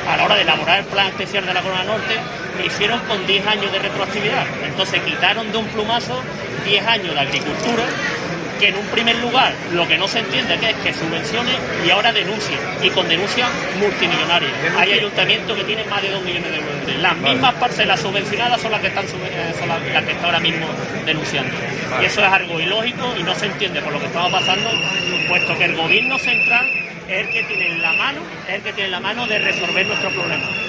a la hora de elaborar el plan especial de la Corona Norte, lo hicieron con 10 años de retroactividad. Entonces quitaron de un plumazo 10 años de agricultura, que en un primer lugar lo que no se entiende es que subvencione y ahora denuncien, y con denuncias multimillonarias. Hay ayuntamientos que tienen más de 2 millones de euros. Las mismas parcelas subvencionadas son las que están ahora mismo denunciando. Y eso es algo ilógico y no se entiende por lo que estamos pasando, puesto que el gobierno central es el que tiene en la mano de resolver nuestros problemas.